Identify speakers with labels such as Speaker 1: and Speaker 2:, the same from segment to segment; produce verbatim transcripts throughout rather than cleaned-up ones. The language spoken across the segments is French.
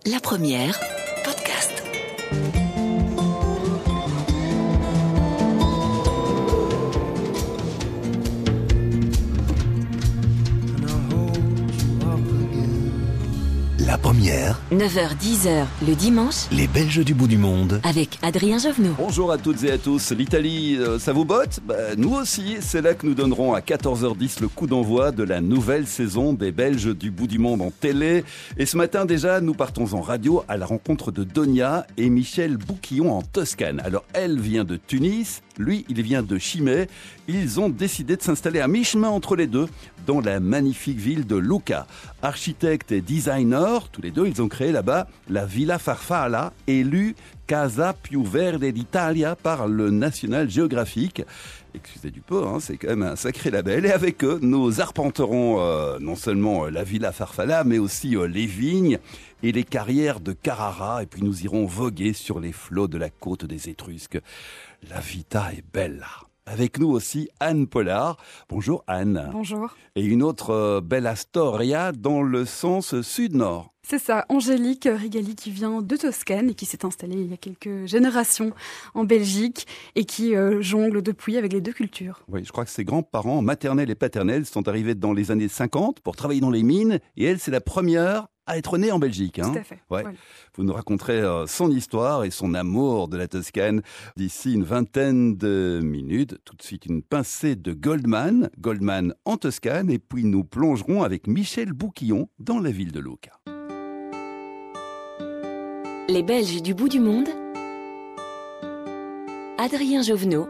Speaker 1: La première, podcast.
Speaker 2: La première,
Speaker 1: neuf heures dix le dimanche,
Speaker 2: les Belges du bout du monde.
Speaker 1: avec Adrien Jovenot.
Speaker 3: Bonjour à toutes et à tous. L'Italie, euh, ça vous botte ? Bah, nous aussi. C'est là que nous donnerons à quatorze heures dix le coup d'envoi de la nouvelle saison des Belges du bout du monde en télé. Et ce matin déjà, nous partons en radio à la rencontre de Donia et Michel Bouquillon en Toscane. Alors elle vient de Tunis, lui il vient de Chimay. Ils ont décidé de s'installer à mi-chemin entre les deux, dans la magnifique ville de Lucca. Architectes et designers, tous les deux, ils ont créé là-bas la Villa Farfalla, élue Casa più verde d'Italia par le National Geographic. Excusez du peu, hein, c'est quand même un sacré label. Et avec eux, nous arpenterons euh, non seulement la Villa Farfalla, mais aussi euh, les vignes et les carrières de Carrara. Et puis nous irons voguer sur les flots de la côte des Étrusques. La vita est bella. Avec nous aussi Anne Pollard. Bonjour Anne.
Speaker 4: Bonjour.
Speaker 3: Et une autre euh, bella storia dans le sens sud-nord.
Speaker 4: C'est ça, Angélique Rigali qui vient de Toscane et qui s'est installée il y a quelques générations en Belgique et qui euh, jongle depuis avec les deux cultures.
Speaker 3: Oui, je crois que ses grands-parents, maternels et paternels, sont arrivés dans les années cinquante pour travailler dans les mines. Et elle, c'est la première à être née en Belgique. Hein.
Speaker 4: Tout à fait.
Speaker 3: Ouais.
Speaker 4: Voilà.
Speaker 3: Vous nous raconterez euh, son histoire et son amour de la Toscane d'ici une vingtaine de minutes. Tout de suite, une pincée de Goldman, Goldman en Toscane. Et puis nous plongerons avec Michel Bouquillon dans la ville de Lucca.
Speaker 1: Les Belges du bout du monde, Adrien Jovenot,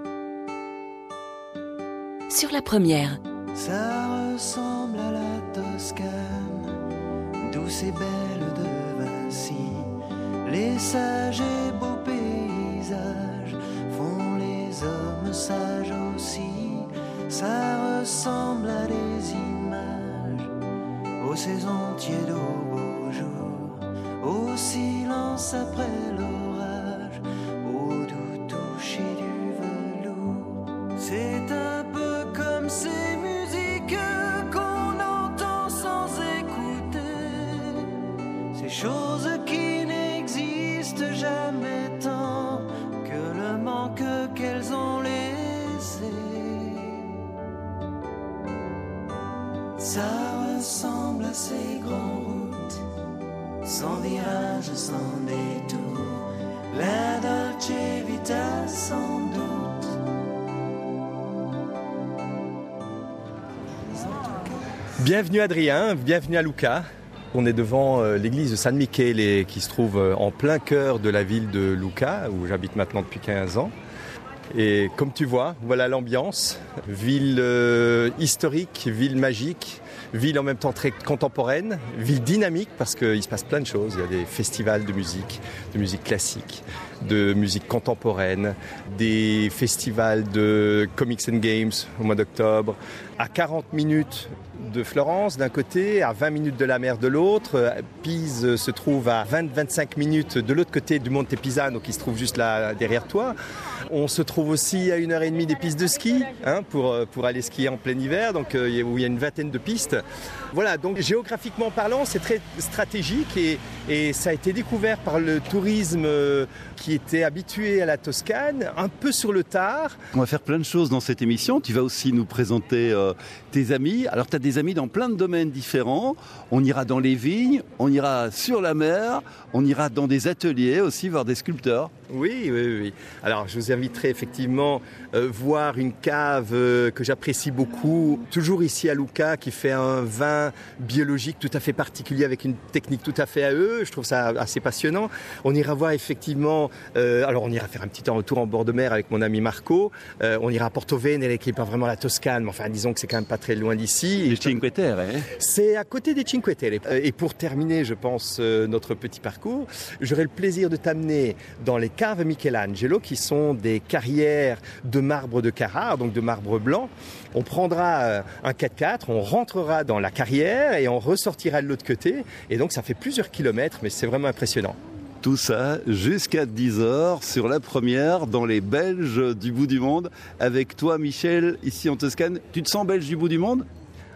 Speaker 1: sur la première.
Speaker 5: Ça ressemble à la Toscane, douce et belle de Vinci. Les sages et beaux paysages font les hommes sages aussi. Ça ressemble à des images, aux saisons tièdes, aux beaux jours, au silence après l'orage, au doux toucher du velours. C'est un peu comme ces musiques qu'on entend sans écouter, ces choses qui n'existent jamais tant que le manque qu'elles ont laissé. Ça ressemble à ces grandes routes, sans virage, sans détour, la dolce vita sans doute.
Speaker 6: Bienvenue Adrien, bienvenue à Lucca. On est devant euh, l'église de San Michele qui se trouve euh, en plein cœur de la ville de Lucca, où j'habite maintenant depuis quinze ans. Et comme tu vois, voilà l'ambiance. Ville euh, historique, ville magique, ville en même temps très contemporaine, ville dynamique parce qu'il se passe plein de choses. Il y a des festivals de musique, de musique classique, de musique contemporaine, des festivals de comics and games au mois d'octobre. À quarante minutes de Florence d'un côté, à vingt minutes de la mer de l'autre. Pise se trouve à vingt à vingt-cinq minutes de l'autre côté du Monte Pisano qui se trouve juste là derrière toi. On se trouve aussi à une heure et demie des pistes de ski hein, pour, pour aller skier en plein hiver, donc, euh, où il y a une vingtaine de pistes. Voilà, donc géographiquement parlant, c'est très stratégique et, et ça a été découvert par le tourisme euh, qui était habitué à la Toscane, un peu sur le tard.
Speaker 3: On va faire plein de choses dans cette émission. Tu vas aussi nous présenter euh, tes amis. Alors, tu as des amis dans plein de domaines différents. On ira dans les vignes, on ira sur la mer, on ira dans des ateliers aussi, voir des sculpteurs.
Speaker 6: Oui, oui, oui. Alors, je vous inviterai effectivement euh, voir une cave euh, que j'apprécie beaucoup, toujours ici à Lucca, qui fait un vin biologique tout à fait particulier avec une technique tout à fait à eux. Je trouve ça assez passionnant. On ira voir effectivement, euh, alors on ira faire un petit retour en bord de mer avec mon ami Marco. Euh, on ira à Porto Venere, qui n'est pas vraiment la Toscane, mais enfin disons que c'est quand même pas très loin d'ici.
Speaker 3: Les Cinque Terre, hein.
Speaker 6: C'est à côté des Cinque Terre. Et pour terminer, je pense, euh, notre petit parcours, j'aurai le plaisir de t'amener dans les caves Michelangelo, qui sont des carrières de marbre de Carrare, donc de marbre blanc. On prendra un quatre-quatre, on rentrera dans la carrière et on ressortira de l'autre côté. Et donc ça fait plusieurs kilomètres, mais c'est vraiment impressionnant.
Speaker 3: Tout ça jusqu'à dix heures sur la première dans les Belges du bout du monde. Avec toi Michel, ici en Toscane. Tu te sens belge du bout du monde ?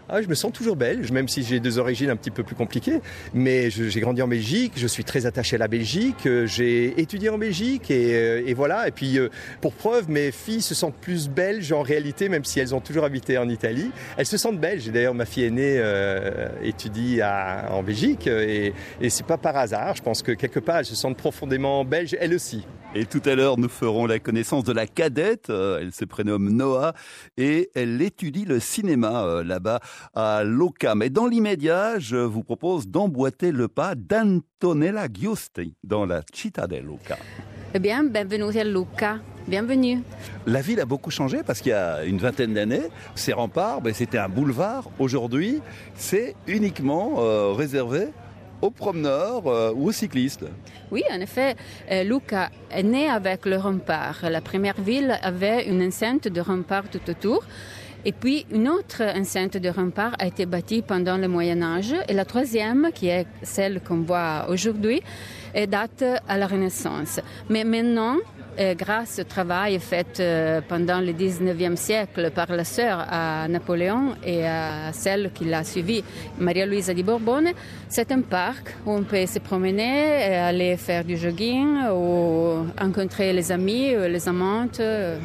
Speaker 6: Ah, je me sens toujours belge, même si j'ai des origines un petit peu plus compliquées. Mais je, j'ai grandi en Belgique, je suis très attaché à la Belgique, euh, j'ai étudié en Belgique et, euh, et voilà. Et puis, euh, pour preuve, mes filles se sentent plus belges en réalité, même si elles ont toujours habité en Italie. Elles se sentent belges. Et d'ailleurs, ma fille aînée euh, étudie à, en Belgique et, et c'est pas par hasard. Je pense que quelque part, elles se sentent profondément belges, elles aussi.
Speaker 3: Et tout à l'heure, nous ferons la connaissance de la cadette. Elle se prénomme Noah et elle étudie le cinéma euh, là-bas à Lucca. Mais dans l'immédiat, je vous propose d'emboîter le pas d'Antonella Giusti dans la Città del Luca.
Speaker 2: Eh bien, benvenuti a Lucca. Bienvenue.
Speaker 3: La ville a beaucoup changé parce qu'il y a une vingtaine d'années, ces remparts, ben, c'était un boulevard. Aujourd'hui, c'est uniquement euh, réservé aux promeneurs euh, ou aux cyclistes.
Speaker 2: Oui, en effet, euh, Lucca est né avec le rempart. La première ville avait une enceinte de rempart tout autour. Et puis, une autre enceinte de rempart a été bâtie pendant le Moyen-Âge. Et la troisième, qui est celle qu'on voit aujourd'hui, date à la Renaissance. Mais maintenant, euh, grâce au travail fait euh, pendant le dix-neuvième siècle par la sœur à Napoléon et à celle qui l'a suivie, Maria Luisa di Borbone, c'est un parc où on peut se promener, aller faire du jogging ou rencontrer les amis, les amantes.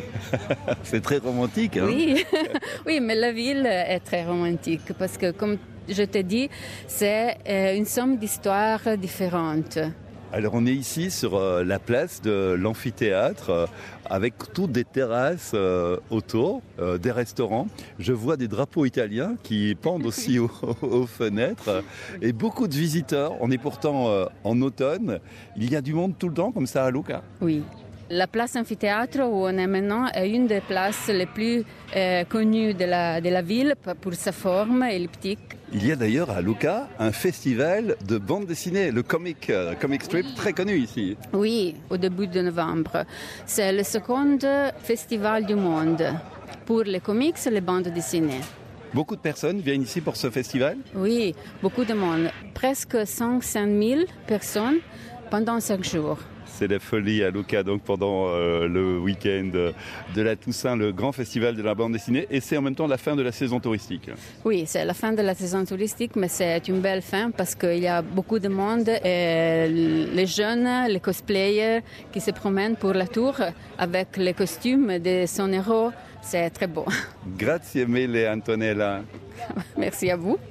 Speaker 3: C'est très romantique, hein?
Speaker 2: Oui. Oui, mais la ville est très romantique parce que, comme je te dis, c'est euh, une somme d'histoires différentes.
Speaker 3: Alors on est ici sur euh, la place de l'amphithéâtre euh, avec toutes des terrasses euh, autour, euh, des restaurants. Je vois des drapeaux italiens qui pendent aussi aux, aux fenêtres euh, et beaucoup de visiteurs. On est pourtant euh, en automne. Il y a du monde tout le temps comme ça à Lucca.
Speaker 2: Oui. La place amphithéâtre où on est maintenant est une des places les plus euh, connues de la, de la ville pour sa forme elliptique.
Speaker 3: Il y a d'ailleurs à Lucca un festival de bande dessinée, le comic, euh, comic strip, oui. Très connu ici.
Speaker 2: Oui, au début de novembre. C'est le second festival du monde pour les comics et les bandes dessinées.
Speaker 3: Beaucoup de personnes viennent ici pour ce festival?
Speaker 2: Oui, beaucoup de monde. Presque cent cinq mille personnes pendant cinq jours.
Speaker 3: C'est la folie à Lucca, donc pendant euh, le week-end de la Toussaint, le grand festival de la bande dessinée, et c'est en même temps la fin de la saison touristique.
Speaker 2: Oui, c'est la fin de la saison touristique, mais c'est une belle fin parce qu'il y a beaucoup de monde, et les jeunes, les cosplayers qui se promènent pour la tour avec les costumes de son héros, c'est très beau.
Speaker 3: Grazie mille Antonella.
Speaker 2: Merci à vous.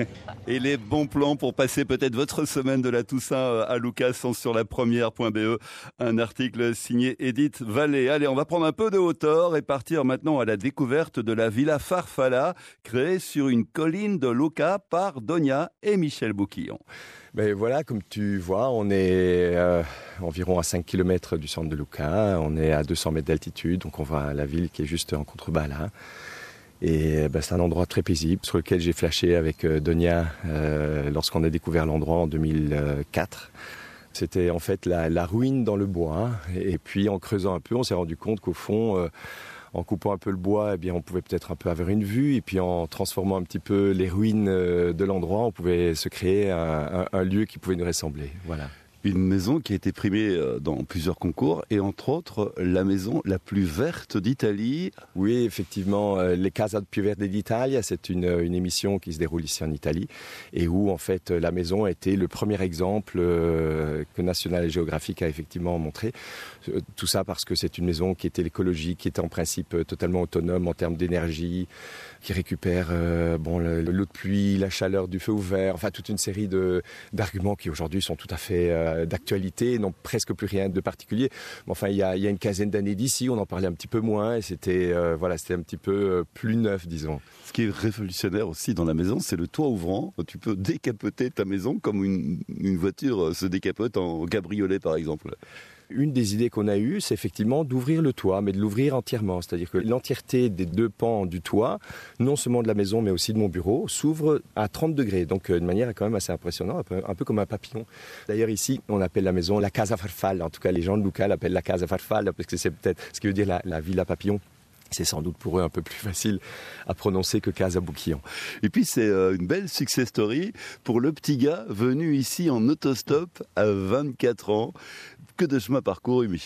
Speaker 3: Et les bons plans pour passer peut-être votre semaine de la Toussaint à Lucca sont sur la première point b e, un article signé Edith Vallée. Allez, on va prendre un peu de hauteur et partir maintenant à la découverte de la Villa Farfalla, créée sur une colline de Lucca par Donia et Michel Bouquillon.
Speaker 6: Ben voilà, comme tu vois, on est euh, environ à cinq kilomètres du centre de Lucca, on est à deux cents mètres d'altitude, donc on voit la ville qui est juste en contrebas là. Et ben, c'est un endroit très paisible sur lequel j'ai flashé avec euh, Donia euh, lorsqu'on a découvert l'endroit en deux mille quatre. C'était en fait la, la ruine dans le bois. Et puis en creusant un peu, on s'est rendu compte qu'au fond, euh, en coupant un peu le bois, eh bien, on pouvait peut-être un peu avoir une vue. Et puis en transformant un petit peu les ruines euh, de l'endroit, on pouvait se créer un, un, un lieu qui pouvait nous ressembler. Voilà.
Speaker 3: Une maison qui a été primée dans plusieurs concours et entre autres la maison la plus verte d'Italie.
Speaker 6: Oui, effectivement, les Casa più Verde d'Italia, c'est une, une émission qui se déroule ici en Italie et où en fait la maison a été le premier exemple que National Geographic a effectivement montré. Tout ça parce que c'est une maison qui était écologique, qui était en principe totalement autonome en termes d'énergie, qui récupère euh, bon, le, l'eau de pluie, la chaleur du feu ouvert, enfin toute une série de, d'arguments qui aujourd'hui sont tout à fait euh, d'actualité, n'ont presque plus rien de particulier. Mais enfin, il y a, il y a une quinzaine d'années d'ici, on en parlait un petit peu moins et c'était, euh, voilà, c'était un petit peu plus neuf, disons.
Speaker 3: Ce qui est révolutionnaire aussi dans la maison, c'est le toit ouvrant. Tu peux décapoter ta maison comme une, une voiture se décapote en cabriolet, par exemple.
Speaker 6: Une des idées qu'on a eues, c'est effectivement d'ouvrir le toit, mais de l'ouvrir entièrement. C'est-à-dire que l'entièreté des deux pans du toit, non seulement de la maison, mais aussi de mon bureau, s'ouvre à trente degrés. Donc, de manière quand même assez impressionnante, un peu, un peu comme un papillon. D'ailleurs, ici, on appelle la maison la Casa Farfalla. En tout cas, les gens de Lucca l'appellent la Casa Farfalla, parce que c'est peut-être ce qui veut dire la, la villa papillon. C'est sans doute pour eux un peu plus facile à prononcer que Casa Bouquillon.
Speaker 3: Et puis c'est une belle success story pour le petit gars venu ici en autostop à vingt-quatre ans. Que de chemin parcouru, Michel.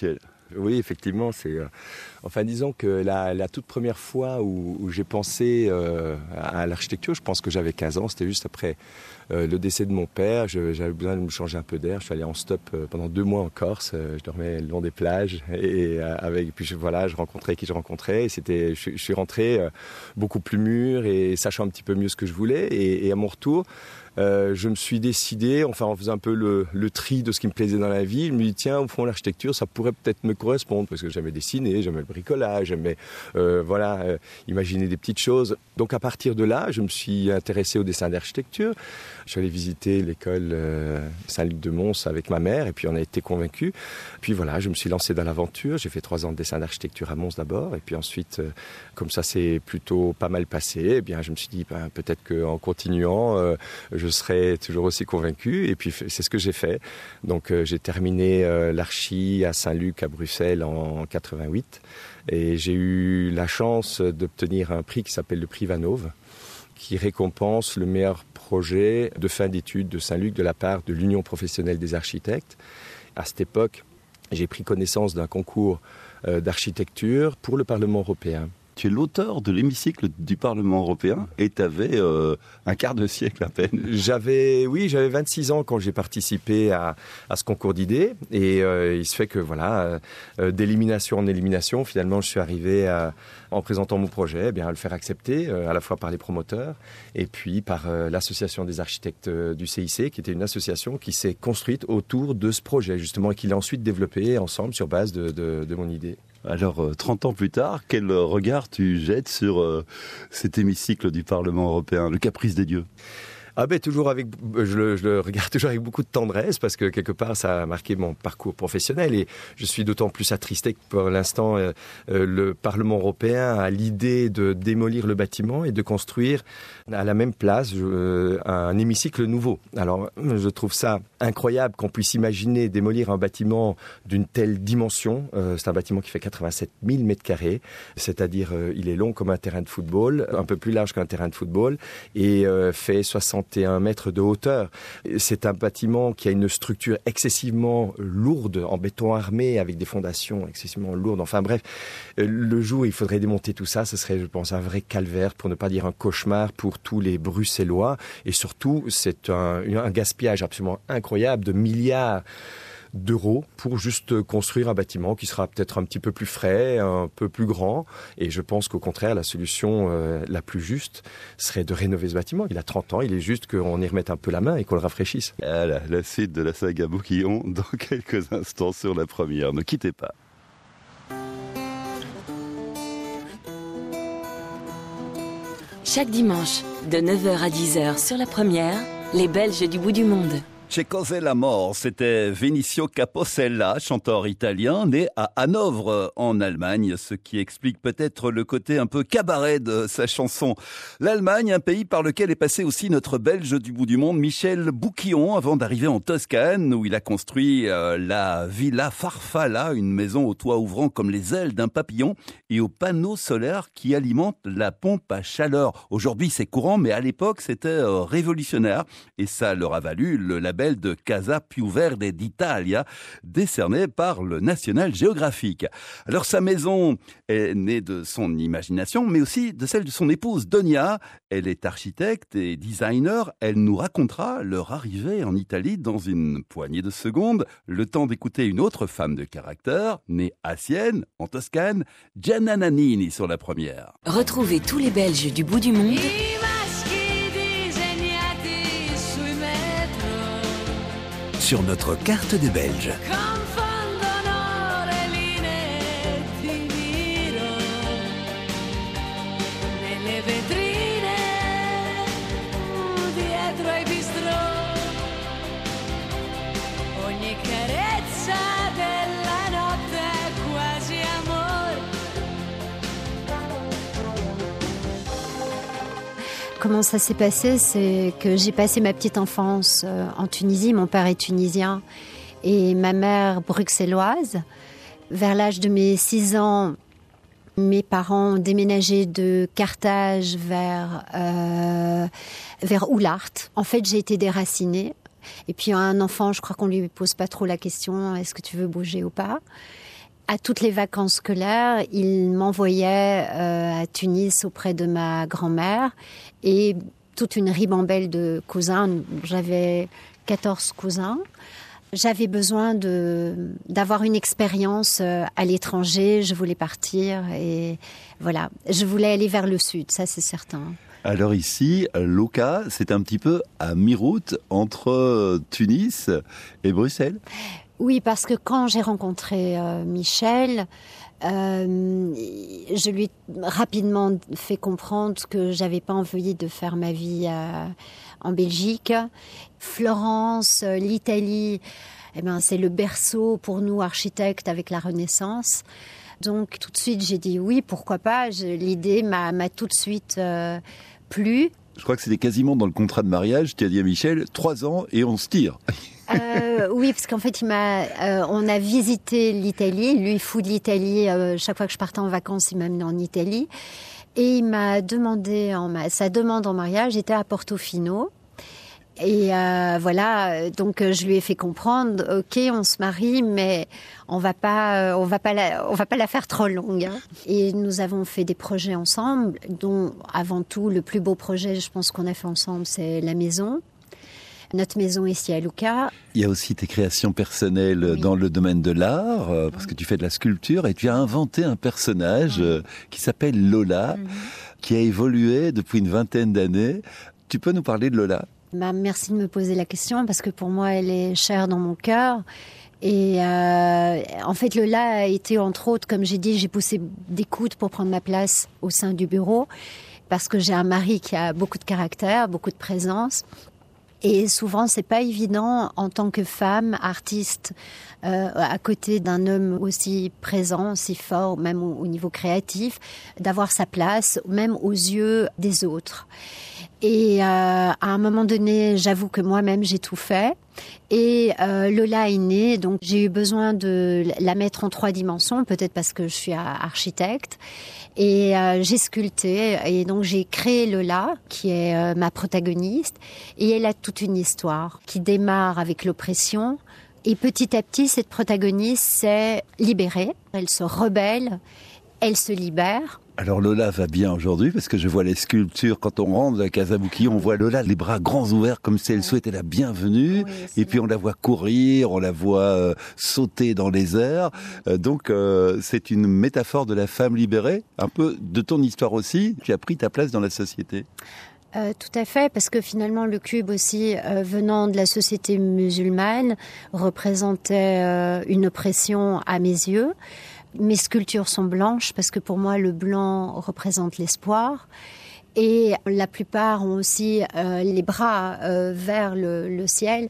Speaker 6: Oui, effectivement, c'est. Euh, enfin, disons que la, la toute première fois où, où j'ai pensé euh, à, à l'architecture, je pense que j'avais quinze ans, c'était juste après euh, le décès de mon père. Je, j'avais besoin de me changer un peu d'air. Je suis allé en stop euh, pendant deux mois en Corse. Euh, je dormais le long des plages et euh, avec. Puis je, voilà, je rencontrais qui je rencontrais. Et c'était. Je, je suis rentré euh, beaucoup plus mûr et sachant un petit peu mieux ce que je voulais. Et, et à mon retour. Euh, je me suis décidé, enfin en faisant un peu le, le tri de ce qui me plaisait dans la vie, je me dis tiens, au fond l'architecture ça pourrait peut-être me correspondre parce que j'aimais dessiner, j'aimais le bricolage, j'aimais euh, voilà, euh, imaginer des petites choses. Donc à partir de là, je me suis intéressé au dessin d'architecture. Je suis allé visiter l'école euh, Saint-Luc de Mons avec ma mère et puis on a été convaincus. Puis voilà, je me suis lancé dans l'aventure. J'ai fait trois ans de dessin d'architecture à Mons d'abord et puis ensuite, euh, comme ça s'est plutôt pas mal passé, eh bien je me suis dit ben, peut-être qu'en continuant, euh, je je serais toujours aussi convaincu et puis c'est ce que j'ai fait. Donc euh, j'ai terminé euh, l'archi à Saint-Luc à Bruxelles en quatre-vingt-huit et j'ai eu la chance d'obtenir un prix qui s'appelle le prix Vanove qui récompense le meilleur projet de fin d'études de Saint-Luc de la part de l'Union professionnelle des architectes. À cette époque, j'ai pris connaissance d'un concours euh, d'architecture pour le Parlement européen.
Speaker 3: Tu es l'auteur de l'hémicycle du Parlement européen et tu avais euh, un quart de siècle à peine.
Speaker 6: J'avais, oui, j'avais vingt-six ans quand j'ai participé à, à ce concours d'idées et euh, il se fait que voilà, euh, d'élimination en élimination, finalement, je suis arrivé à, en présentant mon projet, eh bien, à le faire accepter euh, à la fois par les promoteurs et puis par euh, l'association des architectes euh, du C I C, qui était une association qui s'est construite autour de ce projet justement et qui l'a ensuite développé ensemble sur base de, de, de mon idée.
Speaker 3: Alors, trente ans plus tard, quel regard tu jettes sur euh, cet hémicycle du Parlement européen, le caprice des dieux ?
Speaker 6: Ah ben toujours avec, je le, je le regarde toujours avec beaucoup de tendresse parce que quelque part ça a marqué mon parcours professionnel et je suis d'autant plus attristé que pour l'instant euh, euh, le Parlement européen a l'idée de démolir le bâtiment et de construire à la même place euh, un hémicycle nouveau. Alors je trouve ça incroyable qu'on puisse imaginer démolir un bâtiment d'une telle dimension. Euh, c'est un bâtiment qui fait quatre-vingt-sept mille mètres carrés, c'est-à-dire euh, il est long comme un terrain de football, un peu plus large qu'un terrain de football et euh, fait soixante et un mètres de hauteur. C'est un bâtiment qui a une structure excessivement lourde en béton armé avec des fondations excessivement lourdes. Enfin bref, le jour où il faudrait démonter tout ça, ce serait, je pense, un vrai calvaire, pour ne pas dire un cauchemar pour tous les Bruxellois. Et surtout, c'est un, un gaspillage absolument incroyable de milliards d'euros pour juste construire un bâtiment qui sera peut-être un petit peu plus frais, un peu plus grand. Et je pense qu'au contraire, la solution euh, la plus juste serait de rénover ce bâtiment. Il a trente ans, il est juste qu'on y remette un peu la main et qu'on le rafraîchisse.
Speaker 3: Voilà, la suite de la saga Bouquillon dans quelques instants sur la première. Ne quittez pas.
Speaker 1: Chaque dimanche, de neuf heures à dix heures sur la première, les Belges du bout du monde.
Speaker 3: Chez Cos'è la mort, c'était Vinicio Capossela, chanteur italien, né à Hanovre, en Allemagne, ce qui explique peut-être le côté un peu cabaret de sa chanson. L'Allemagne, un pays par lequel est passé aussi notre Belge du bout du monde, Michel Bouquillon, avant d'arriver en Toscane, où il a construit euh, la Villa Farfalla, une maison au toit ouvrant comme les ailes d'un papillon, et aux panneaux solaires qui alimentent la pompe à chaleur. Aujourd'hui, c'est courant, mais à l'époque, c'était euh, révolutionnaire, et ça leur a valu le label de Casa Più Verde d'Italia, décerné par le National Geographic. Alors sa maison est née de son imagination, mais aussi de celle de son épouse Donia. Elle est architecte et designer. Elle nous racontera leur arrivée en Italie dans une poignée de secondes, le temps d'écouter une autre femme de caractère, née à Sienne, en Toscane, Gianna Nannini sur la première.
Speaker 1: Retrouvez tous les Belges du bout du monde
Speaker 7: sur notre carte des Belges.
Speaker 8: Comment ça s'est passé? C'est que j'ai passé ma petite enfance en Tunisie. Mon père est tunisien et ma mère bruxelloise. Vers l'âge de mes six ans, mes parents ont déménagé de Carthage vers, euh, vers Oulart. En fait, j'ai été déracinée. Et puis un enfant, je crois qu'on lui pose pas trop la question, est-ce que tu veux bouger ou pas? à toutes les vacances scolaires, il m'envoyait euh, à Tunis auprès de ma grand-mère et toute une ribambelle de cousins. J'avais quatorze cousins. J'avais besoin de, d'avoir une expérience à l'étranger. Je voulais partir et voilà. Je voulais aller vers le sud, ça c'est certain.
Speaker 3: Alors ici, Luca, c'est un petit peu à mi-route entre Tunis et Bruxelles.
Speaker 8: Oui, parce que quand j'ai rencontré euh, Michel, euh, je lui ai rapidement fait comprendre que j'avais pas envie de faire ma vie euh, en Belgique. Florence, l'Italie, eh ben, c'est le berceau pour nous architectes avec la Renaissance. Donc tout de suite, j'ai dit oui, pourquoi pas. Je, l'idée m'a, m'a tout de suite euh, plu.
Speaker 3: Je crois que c'était quasiment dans le contrat de mariage. Tu as dit à Michel, trois ans et on se tire.
Speaker 8: Euh, oui, parce qu'en fait, il m'a, euh, on a visité l'Italie. Lui, fou de l'Italie. Euh, chaque fois que je partais en vacances, il m'amenait en Italie. Et il m'a demandé, en ma, sa demande en mariage était à Portofino. Et euh, voilà, donc je lui ai fait comprendre, ok, on se marie, mais on va pas, on va pas la, on va pas la faire trop longue. Hein. Et nous avons fait des projets ensemble, dont avant tout le plus beau projet, je pense qu'on a fait ensemble, c'est la maison. Notre maison ici à Luca.
Speaker 3: Il y a aussi tes créations personnelles oui. dans le domaine de l'art, euh, parce oui. que tu fais de la sculpture et tu as inventé un personnage oui. euh, qui s'appelle Lola, mm-hmm. qui a évolué depuis une vingtaine d'années. Tu peux nous parler de Lola ?
Speaker 8: Bah, merci de me poser la question parce que pour moi, elle est chère dans mon cœur. Et euh, en fait, Lola a été, entre autres, comme j'ai dit, j'ai poussé des coudes pour prendre ma place au sein du bureau parce que j'ai un mari qui a beaucoup de caractère, beaucoup de présence. Et souvent, c'est pas évident en tant que femme, artiste, euh, à côté d'un homme aussi présent, si fort, même au, au niveau créatif, d'avoir sa place, même aux yeux des autres. Et euh, à un moment donné, j'avoue que moi-même, j'ai tout fait. Et euh, Lola est née, donc j'ai eu besoin de la mettre en trois dimensions, peut-être parce que je suis architecte. Et euh, j'ai sculpté, et donc j'ai créé Lola, qui est euh, ma protagoniste. Et elle a toute une histoire qui démarre avec l'oppression. Et petit à petit, cette protagoniste s'est libérée. Elle se rebelle, elle se libère.
Speaker 3: Alors Lola va bien aujourd'hui parce que je vois les sculptures quand on rentre à Casabouki, on voit Lola les bras grands ouverts comme si elle souhaitait la bienvenue oui, et puis on la voit courir, on la voit euh, sauter dans les airs. Euh, donc euh, c'est une métaphore de la femme libérée, un peu de ton histoire aussi. Tu as pris ta place dans la société.
Speaker 8: Euh, tout à fait, parce que finalement le cube aussi, euh, venant de la société musulmane, représentait euh, une oppression à mes yeux. Mes sculptures sont blanches parce que pour moi le blanc représente l'espoir et la plupart ont aussi euh, les bras euh, vers le, le ciel.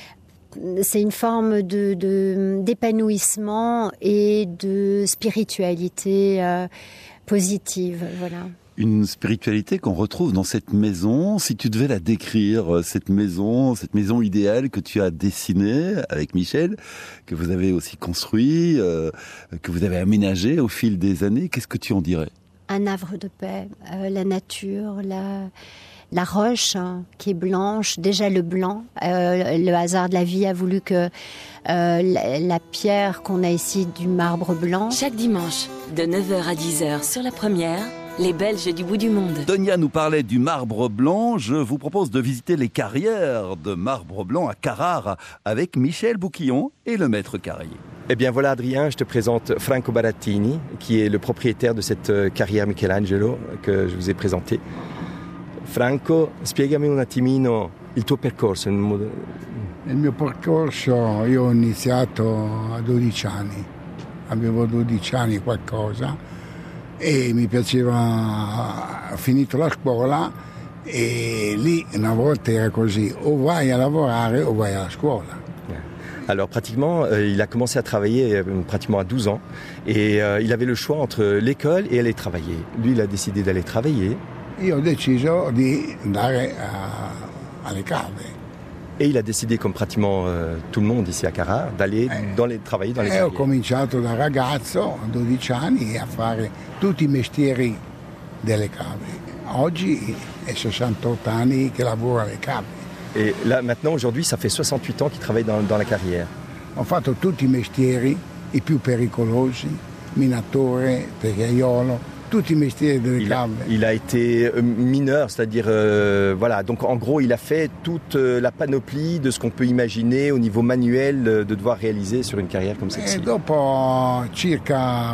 Speaker 8: C'est une forme de, de, d'épanouissement et de spiritualité euh, positive, voilà.
Speaker 3: Une spiritualité qu'on retrouve dans cette maison. Si tu devais la décrire, cette maison, cette maison idéale que tu as dessinée avec Michel, que vous avez aussi construit, euh, que vous avez aménagé au fil des années, qu'est-ce que tu en dirais ?
Speaker 8: Un havre de paix, euh, la nature, la, la roche hein, qui est blanche, déjà le blanc. Euh, le hasard de la vie a voulu que euh, la, la pierre qu'on a ici du marbre blanc.
Speaker 1: Chaque dimanche, de neuf heures à dix heures sur la première, les Belges du bout du monde.
Speaker 3: Donia nous parlait du marbre blanc. Je vous propose de visiter les carrières de marbre blanc à Carrare avec Michel Bouquillon et le maître carrier.
Speaker 6: Eh bien voilà Adrien, je te présente Franco Barattini, qui est le propriétaire de cette carrière Michelangelo que je vous ai présentée. Franco, spiegami un attimino il tuo percorso.
Speaker 9: Il mio percorso, io ho iniziato a dodici anni, avevo dodici anni qualcosa. E mi piaceva, finito la scuola e lì una volta era così, o vai a lavorare o vai alla scuola.
Speaker 6: Alors pratiquement, euh, il a commencé à travailler euh, pratiquement à douze ans et euh, il avait le choix entre l'école et aller travailler. Lui, il a décidé d'aller travailler.
Speaker 9: Io ho deciso di andare a, alle cave.
Speaker 6: Et il a décidé, comme pratiquement euh, tout le monde ici à Carrare, d'aller
Speaker 9: eh,
Speaker 6: dans les, travailler dans les
Speaker 9: e
Speaker 6: carrières.
Speaker 9: Ho cominciato da ragazzo, a dodici anni, a fare tutti i mestieri delle cave. Oggi è sessantotto anni che lavoro alle cave.
Speaker 6: Et là, maintenant, aujourd'hui, ça fait soixante-huit ans qu'il travaille dans, dans la carrière.
Speaker 9: Ho fatto tutti i mestieri i più pericolosi, minatore, tegaiolo, tutti i mestieri delle
Speaker 6: il a,
Speaker 9: cave.
Speaker 6: Il a été mineur, c'est-à-dire, euh, voilà, donc en gros, il a fait toute la panoplie de ce qu'on peut imaginer au niveau manuel de devoir réaliser sur une carrière comme celle-ci.
Speaker 9: E dopo circa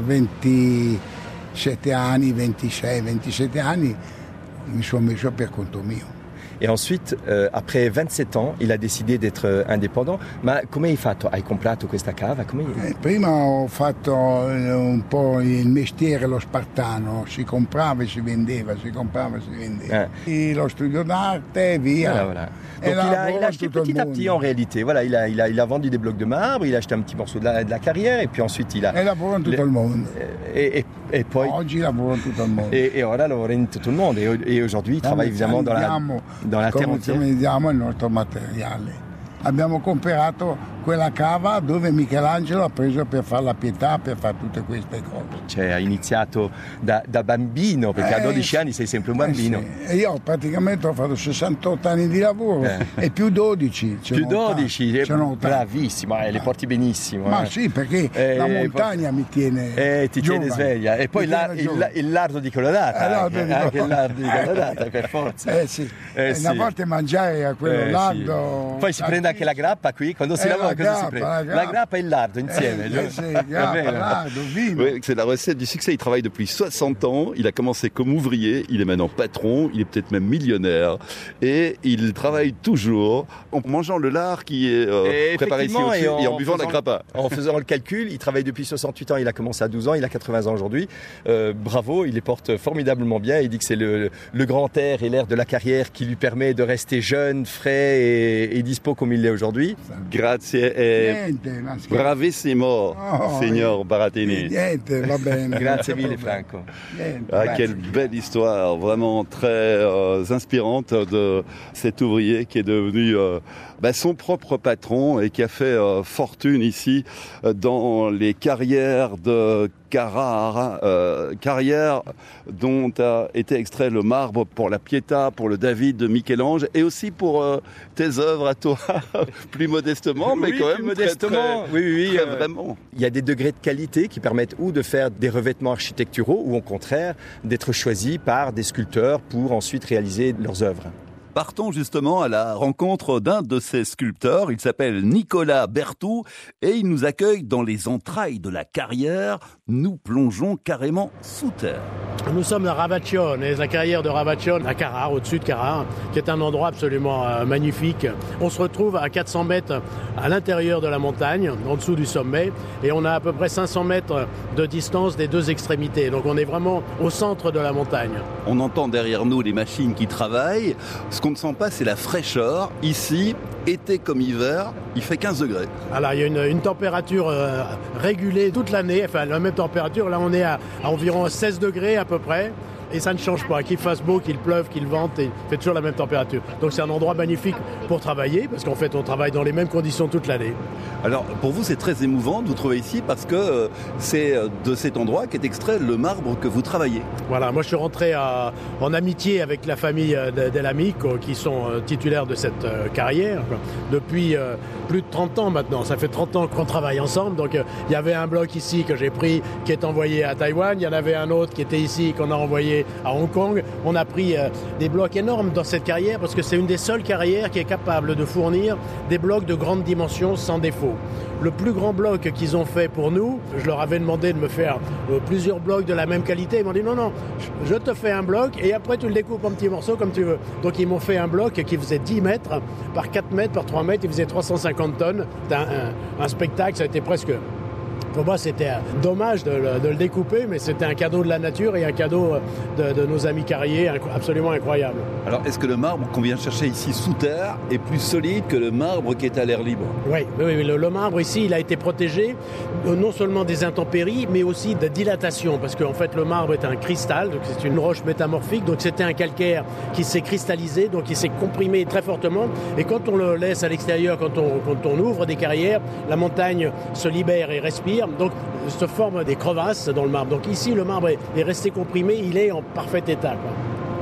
Speaker 9: ventisette anni, ventisei ventisette anni, mi sono messo per conto mio.
Speaker 6: Et ensuite, euh, après vingt-sept ans, il a décidé d'être euh, indépendant. Ma come hai fatto? Hai comprato questa cava? Come...
Speaker 9: Eh, prima ho fatto un po' il mestiere, lo spartano, si comprava e si vendeva, si comprava e si vendeva. Eh. E lo studio d'arte, via.
Speaker 6: Voilà, voilà. Donc il a, il a acheté petit à petit en réalité. Voilà, il a, il, a, il a vendu des blocs de marbre, il a acheté un petit morceau de la, de la carrière et puis ensuite il a...
Speaker 9: E lavora in tutto il mondo.
Speaker 6: Et, et, et poi...
Speaker 9: Oggi lavora in tutto il mondo.
Speaker 6: Et, et ora lavora in tutto il mondo. Et, et aujourd'hui il travaille évidemment dans la, dans la terre entière.
Speaker 9: Come utilizziamo il nostro materiale. Abbiamo comprato quella cava dove Michelangelo ha preso per fare la pietà, per fare tutte queste cose.
Speaker 6: Cioè ha iniziato da, da bambino, perché eh, a dodici anni sei sempre un bambino.
Speaker 9: Eh sì. E io praticamente ho fatto sessantotto anni di lavoro eh. e più dodici.
Speaker 6: Più dodici, è bravissimo, eh, le porti benissimo.
Speaker 9: Ma
Speaker 6: eh.
Speaker 9: sì, perché eh, la montagna poi, mi tiene
Speaker 6: eh, ti
Speaker 9: giovane.
Speaker 6: tiene sveglia. E poi la, il, il lardo di Colodata, eh, anche, no, anche il lardo di Colodata, per forza.
Speaker 9: Eh sì, eh,
Speaker 6: eh,
Speaker 9: sì. Una volta mangiare a quello
Speaker 6: eh,
Speaker 9: lardo...
Speaker 6: Sì. Poi si prende anche la grappa qui, quando si
Speaker 9: eh,
Speaker 6: lavora
Speaker 9: grappa,
Speaker 6: cosa si prende?
Speaker 9: La grappa,
Speaker 6: la grappa e il lardo insieme.
Speaker 9: Eh, sì, grappa, lardo, vino.
Speaker 3: Oui, c'est la recette du succès. Il travaille depuis soixante ans. Il a commencé comme ouvrier. Il est maintenant patron. Il est peut-être même millionnaire. Et il travaille toujours en mangeant le lard qui est euh, préparé ici au-dessus et en, et en buvant faisant, la grappa.
Speaker 6: En faisant le calcul, il travaille depuis soixante-huit ans. Il a commencé à douze ans. Il a quatre-vingts ans aujourd'hui. Euh, bravo, il les porte formidablement bien. Il dit que c'est le, le grand air et l'air de la carrière qui lui permet de rester jeune, frais et, et dispo comme il l'est aujourd'hui.
Speaker 3: Grazie e bravissimo, oh, signor Baratini.
Speaker 9: Niente, va bene.
Speaker 6: Grazie mille, Franco.
Speaker 3: Niente, ah, quelle belle histoire, vraiment très euh, inspirante de cet ouvrier qui est devenu euh, bah, son propre patron et qui a fait euh, fortune ici euh, dans les carrières de Carrare, euh, carrière dont a été extrait le marbre pour la Pietà, pour le David de Michel-Ange et aussi pour euh, tes œuvres à toi, plus modestement, mais
Speaker 6: oui,
Speaker 3: quand même
Speaker 6: plus modestement.
Speaker 3: Très, très,
Speaker 6: oui, oui, oui,
Speaker 3: très
Speaker 6: euh,
Speaker 3: vraiment.
Speaker 6: Il y a des degrés de qualité qui permettent ou de faire des revêtements architecturaux ou au contraire d'être choisis par des sculpteurs pour ensuite réaliser leurs œuvres.
Speaker 3: Partons justement à la rencontre d'un de ces sculpteurs. Il s'appelle Nicolas Berthoud et il nous accueille dans les entrailles de la carrière. Nous plongeons carrément sous terre.
Speaker 10: Nous sommes à Ravaccione, la carrière de Ravaccione, à Carrare, au-dessus de Carrare, qui est un endroit absolument euh, magnifique. On se retrouve à quatre cents mètres à l'intérieur de la montagne, en dessous du sommet, et on a à peu près cinq cents mètres de distance des deux extrémités. Donc on est vraiment au centre de la montagne.
Speaker 3: On entend derrière nous les machines qui travaillent. Ce qu'on ne sent pas, c'est la fraîcheur. Ici, été comme hiver, il fait quinze degrés.
Speaker 10: Alors il y a une, une température euh, régulée toute l'année, enfin la même température. Là on est à, à environ seize degrés à peu près. Et ça ne change pas, qu'il fasse beau, qu'il pleuve, qu'il vente, il fait toujours la même température. Donc c'est un endroit magnifique pour travailler, parce qu'en fait on travaille dans les mêmes conditions toute l'année.
Speaker 3: Alors pour vous c'est très émouvant de vous trouver ici, parce que euh, c'est de cet endroit qu'est extrait le marbre que vous travaillez.
Speaker 10: Voilà, moi je suis rentré à, en amitié avec la famille Del Amico, qui sont euh, titulaires de cette euh, carrière, quoi, depuis euh, plus de trente ans maintenant. Ça fait trente ans qu'on travaille ensemble, donc il euh, y avait un bloc ici que j'ai pris, qui est envoyé à Taïwan, il y en avait un autre qui était ici, qu'on a envoyé à Hong Kong. On a pris euh, des blocs énormes dans cette carrière parce que c'est une des seules carrières qui est capable de fournir des blocs de grande dimension sans défaut. Le plus grand bloc qu'ils ont fait pour nous, je leur avais demandé de me faire euh, plusieurs blocs de la même qualité. Ils m'ont dit non, non, je te fais un bloc et après tu le découpes en petits morceaux comme tu veux. Donc ils m'ont fait un bloc qui faisait dix mètres par quatre mètres par trois mètres. Il faisait trois cent cinquante tonnes. C'était un, un, un spectacle, ça a été presque... Pour moi, c'était dommage de le, de le découper, mais c'était un cadeau de la nature et un cadeau de, de nos amis carriers absolument incroyable.
Speaker 3: Alors, est-ce que le marbre qu'on vient chercher ici sous terre est plus solide que le marbre qui est à l'air libre ?
Speaker 10: Oui, oui le, le marbre ici, il a été protégé non seulement des intempéries, mais aussi de dilatation, parce qu'en fait, le marbre est un cristal, donc c'est une roche métamorphique, donc c'était un calcaire qui s'est cristallisé, donc il s'est comprimé très fortement, et quand on le laisse à l'extérieur, quand on, quand on ouvre des carrières, la montagne se libère et respire. Donc se forment des crevasses dans le marbre. Donc ici le marbre est resté comprimé, il est en parfait état, quoi.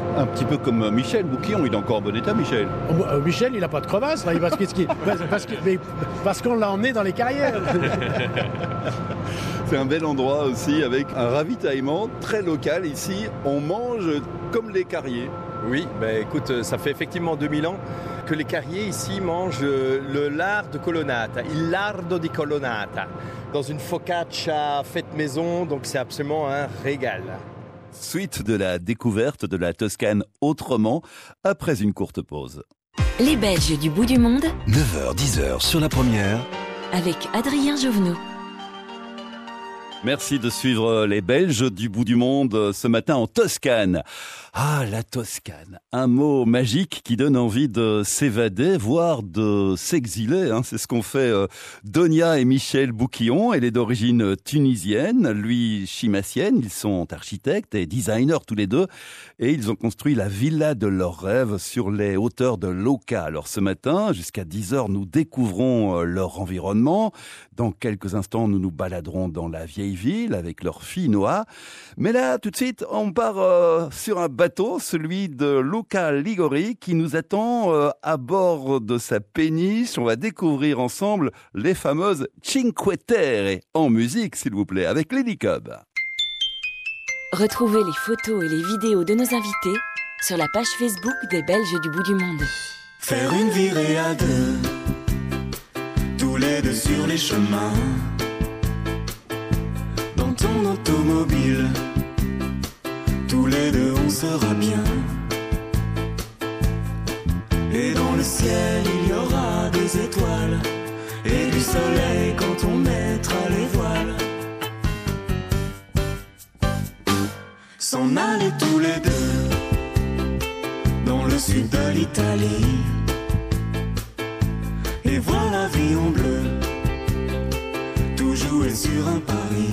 Speaker 3: Un petit peu comme Michel Bouquillon, il est encore en bon état, Michel.
Speaker 10: Oh, euh, Michel, il n'a pas de crevasse, hein, parce, qu'il, parce, parce, mais, parce qu'on l'a emmené dans les carrières.
Speaker 3: C'est un bel endroit aussi, avec un ravitaillement très local. Ici, on mange comme les carriers.
Speaker 6: Oui, bah, écoute, ça fait effectivement deux mille ans que les carriers ici mangent le lard de colonnata, il lardo di colonnata, dans une focaccia faite maison, donc c'est absolument un régal.
Speaker 3: Suite de la découverte de la Toscane autrement, après une courte pause.
Speaker 1: Les Belges du bout du monde,
Speaker 7: neuf heures dix heures sur la première,
Speaker 1: avec Adrien Jouvenot.
Speaker 3: Merci de suivre les Belges du bout du monde ce matin en Toscane. Ah, la Toscane, un mot magique qui donne envie de s'évader, voire de s'exiler. Hein. C'est ce qu'ont fait euh, Donia et Michel Bouquillon. Elle est d'origine tunisienne, lui chimassienne. Ils sont architectes et designers tous les deux. Et ils ont construit la villa de leurs rêves sur les hauteurs de l'Oca. Alors ce matin, jusqu'à dix heures, nous découvrons euh, leur environnement. Dans quelques instants, nous nous baladerons dans la vieille ville avec leur fille Noah. Mais là, tout de suite, on part euh, sur un bateau, celui de Luca Ligori, qui nous attend euh, à bord de sa péniche. On va découvrir ensemble les fameuses Cinque Terre, en musique, s'il vous plaît, avec Lily Cub.
Speaker 1: Retrouvez les photos et les vidéos de nos invités sur la page Facebook des Belges du bout du monde.
Speaker 5: Faire une virée à deux, tous les deux sur les chemins, dans ton automobile, tous les deux on sera bien. Et dans le ciel il y aura des étoiles et du soleil quand on mettra les voiles. S'en aller tous les deux dans le sud de l'Italie et voir la vie en bleu, tout jouer sur un pari.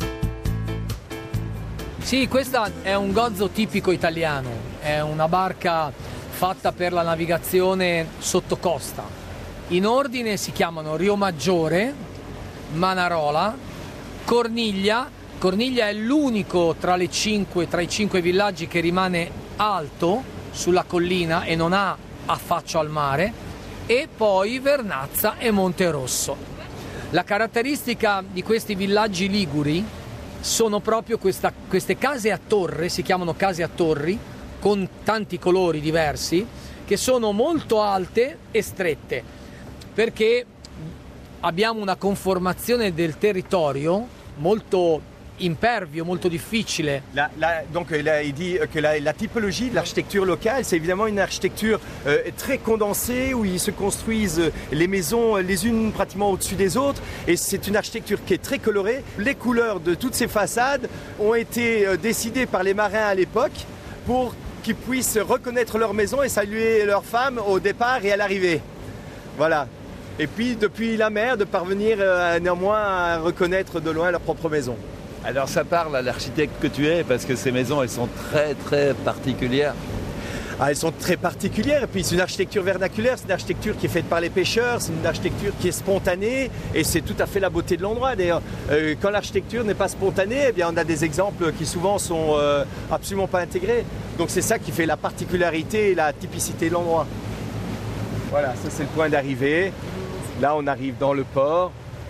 Speaker 11: Sì, questa è un gozzo tipico italiano, è una barca fatta per la navigazione sotto costa. In ordine si chiamano Rio Maggiore, Manarola, Corniglia. Corniglia è l'unico tra le cinque, tra i cinque villaggi che rimane alto sulla collina e non ha affaccio al mare, e poi Vernazza e Monterosso. La caratteristica di questi villaggi liguri sono proprio questa, queste case a torre, si chiamano case a torri, con tanti colori diversi, che sono molto alte e strette, perché abbiamo una conformazione del territorio molto impervio, molto difficile.
Speaker 6: La, la, donc là, il dit que la, la typologie de l'architecture locale, c'est évidemment une architecture euh, très condensée, où ils se construisent les maisons les unes pratiquement au-dessus des autres, et c'est une architecture qui est très colorée. Les couleurs de toutes ces façades ont été euh, décidées par les marins à l'époque pour qu'ils puissent reconnaître leur maison et saluer leurs femmes au départ et à l'arrivée. Voilà. Et puis depuis la mer, de parvenir euh, néanmoins à reconnaître de loin leur propre maison.
Speaker 3: Alors ça parle à l'architecte que tu es, parce que ces maisons, elles sont très très particulières.
Speaker 6: Ah, elles sont très particulières, et puis c'est une architecture vernaculaire, c'est une architecture qui est faite par les pêcheurs, c'est une architecture qui est spontanée, et c'est tout à fait la beauté de l'endroit. D'ailleurs, euh, quand l'architecture n'est pas spontanée, eh bien, on a des exemples qui souvent sont euh, absolument pas intégrés. Donc c'est ça qui fait la particularité et la typicité de l'endroit. Voilà, ça c'est le point d'arrivée. Là on arrive dans le port.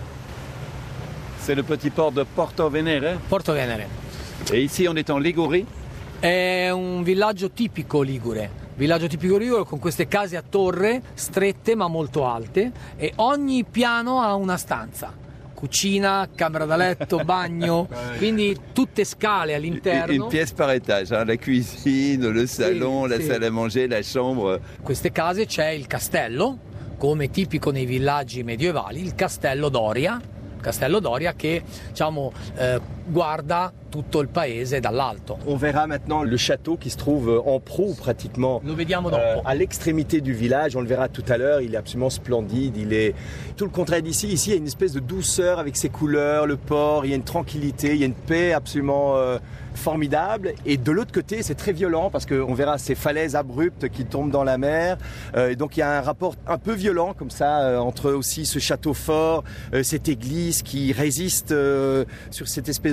Speaker 3: C'est le petit port de Porto Venere.
Speaker 11: Porto Venere.
Speaker 3: Et ici on est en Ligurie.
Speaker 11: È un villaggio tipico ligure, villaggio tipico ligure con queste case a torre strette ma molto alte, e ogni piano ha una stanza. Cucina, camera da letto, bagno, quindi tutte scale all'interno.
Speaker 3: Une pièce par étage, hein, la cuisine, le salon,
Speaker 11: sì,
Speaker 3: la
Speaker 11: sì.
Speaker 3: salle à manger, la chambre.
Speaker 11: Queste case c'è il castello, come tipico nei villaggi medievali, il castello Doria. Castello Doria che diciamo eh, guarda tutto il paese dall'alto.
Speaker 6: On verra maintenant le château qui se trouve en proue pratiquement.
Speaker 11: Lo vediamo dopo.
Speaker 6: Euh, à l'extrémité du village, on le verra tout à l'heure, il est absolument splendide, il est tout le contraire d'ici. Ici, il y a une espèce de douceur avec ses couleurs, le port, il y a une tranquillité, il y a une paix absolument euh, formidable. Et de l'autre côté, c'est très violent parce qu'on verra ces falaises abruptes qui tombent dans la mer. Euh, et donc il y a un rapport un peu violent comme ça euh, entre aussi ce château fort, euh, cette église qui résiste euh, sur cette espèce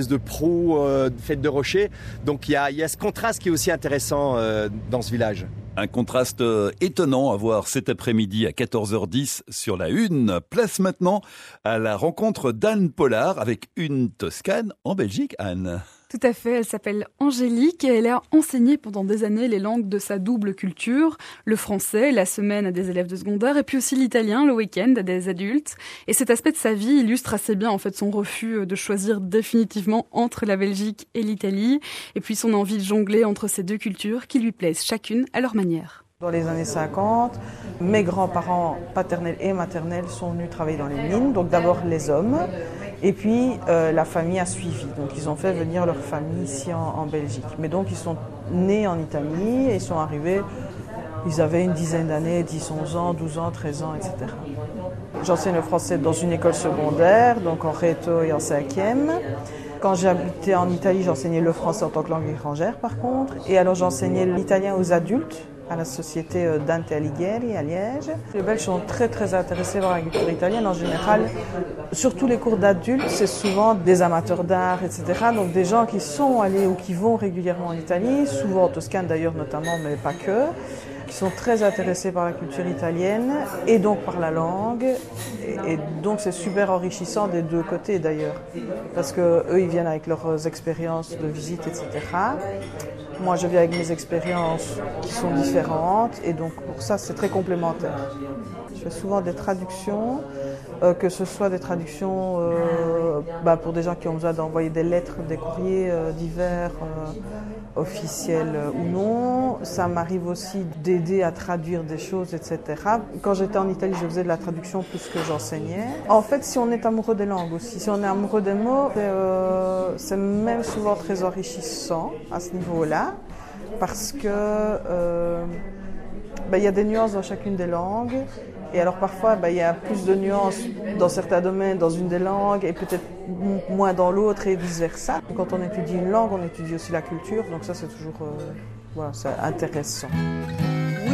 Speaker 6: espèce de proue euh, faite de rochers. Donc il y a, il y a ce contraste qui est aussi intéressant euh, dans ce village.
Speaker 3: Un contraste étonnant à voir cet après-midi à quatorze heures dix sur la Une. Place maintenant à la rencontre d'Anne Pollard avec une Toscane en Belgique, Anne.
Speaker 4: Tout à fait, elle s'appelle Angélique et elle a enseigné pendant des années les langues de sa double culture, le français la semaine à des élèves de secondaire et puis aussi l'italien le week-end à des adultes. Et cet aspect de sa vie illustre assez bien en fait son refus de choisir définitivement entre la Belgique et l'Italie et puis son envie de jongler entre ces deux cultures qui lui plaisent chacune à leur manière.
Speaker 12: Dans les années cinquante, mes grands-parents paternels et maternels sont venus travailler dans les mines, donc d'abord les hommes, et puis euh, la famille a suivi. Donc ils ont fait venir leur famille ici en, en Belgique. Mais donc ils sont nés en Italie et ils sont arrivés, ils avaient une dizaine d'années, dix, onze ans, douze ans, treize ans, et cetera. J'enseigne le français dans une école secondaire, donc en Reto et en cinquième. Quand j'habitais en Italie, j'enseignais le français en tant que langue étrangère par contre, et alors j'enseignais l'italien aux adultes, à la société Dante Alighieri à Liège. Les Belges sont très très intéressés par la culture italienne en général. Surtout les cours d'adultes, c'est souvent des amateurs d'art, et cetera. Donc des gens qui sont allés ou qui vont régulièrement en Italie, souvent en Toscane d'ailleurs notamment, mais pas que, qui sont très intéressés par la culture italienne et donc par la langue. Et, et donc c'est super enrichissant des deux côtés d'ailleurs, parce que eux ils viennent avec leurs expériences de visite, et cetera. Moi, je viens avec mes expériences qui sont différentes et donc pour ça, c'est très complémentaire. Je fais souvent des traductions, euh, que ce soit des traductions euh, bah, pour des gens qui ont besoin d'envoyer des lettres, des courriers euh, divers, euh, officiels euh, ou non. Ça m'arrive aussi d'aider à traduire des choses, et cetera. Quand j'étais en Italie, je faisais de la traduction plus que j'enseignais. En fait, si on est amoureux des langues aussi, si on est amoureux des mots, euh, c'est même souvent très enrichissant à ce niveau-là. Parce que euh, bah, y a des nuances dans chacune des langues et alors parfois bah, y a plus de nuances dans certains domaines dans une des langues et peut-être moins dans l'autre et vice versa. Quand on étudie une langue, on étudie aussi la culture, donc ça c'est toujours euh, voilà, c'est intéressant.
Speaker 13: We'll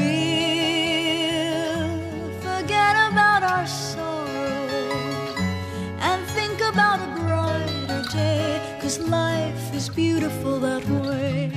Speaker 13: forget about our sorrow and think about a brighter day, 'cause life is beautiful that way.